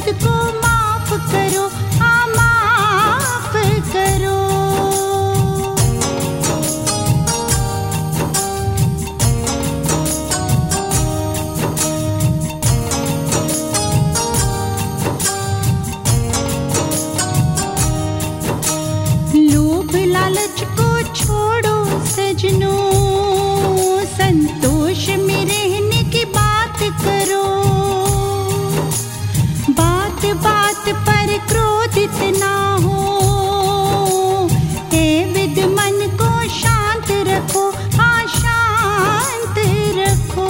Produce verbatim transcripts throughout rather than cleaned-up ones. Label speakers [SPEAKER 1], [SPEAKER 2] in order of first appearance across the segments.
[SPEAKER 1] खुद को माफ करो, हाँ माफ करो। लोभ लालच को छोड़ो सजनों, संतोष में रहने की बात करो। बात बात पर क्रोधित ना हो, हे विद मन को शांत रखो, हाँ शांत रखो।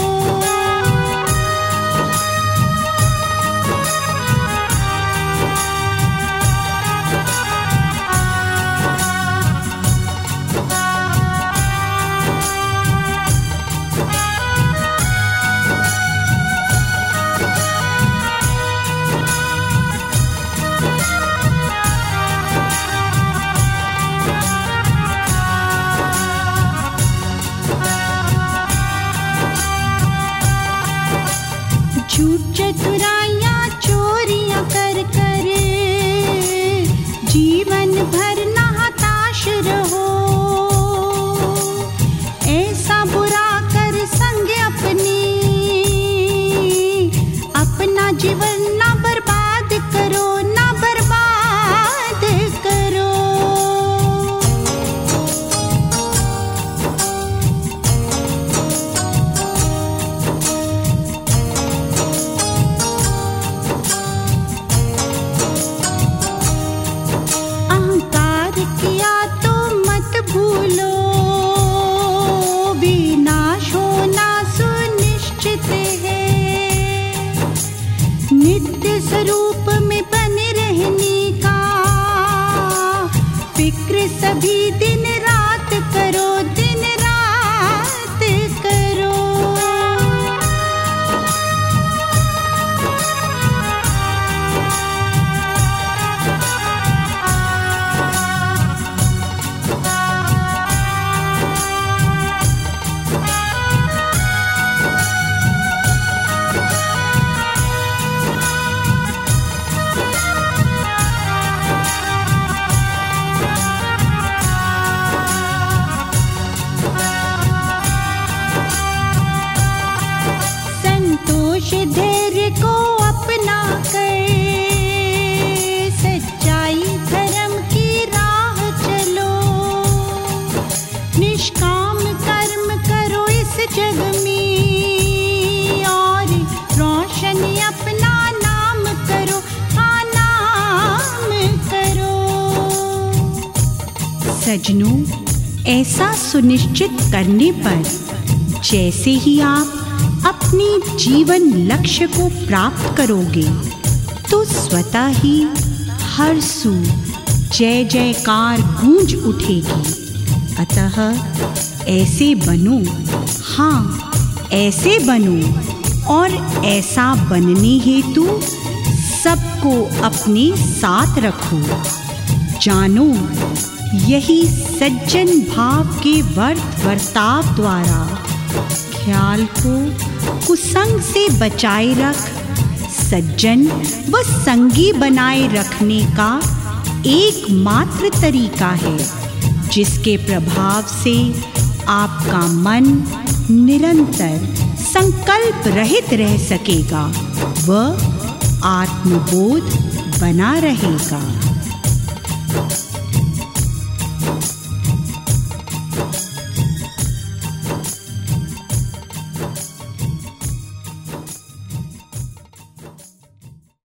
[SPEAKER 1] झूठ चतुराइयाँ चोरियाँ कर कर जीवन भर ना हताश रहो। ऐसा बुरा कर संग अपनी, अपना जीवन ना बर्बाद करो, ना बर्बाद करो। अहंकार किया तो मत भूलो, विनाश होना सुनिश्चित है। नित्य स्वरूप में बने रहने का फिक्र सभी दिन रात करो, दिन रात करो। संतोष धैर्य को अपना कर सच्चाई धर्म की राह चलो। निष्काम कर्म करो इस जग में, और रोशन अपना नाम करो, हाँ नाम करो।
[SPEAKER 2] सजनों, ऐसा सुनिश्चित करने पर जैसे ही आप अपने जीवन लक्ष्य को प्राप्त करोगे तो स्वतः ही हर सू जय जयकार गूंज उठेगी। अतः ऐसे बनो, हाँ ऐसे बनो, और ऐसा बनने हेतु सबको अपने साथ रखो। जानो, यही सज्जन भाव के वर्त वर्ताव द्वारा ख्याल को कुसंग से बचाए रख सज्जन व संगी बनाए रखने का एकमात्र तरीका है, जिसके प्रभाव से आपका मन निरंतर संकल्प रहित रह सकेगा व आत्मबोध बना रहेगा।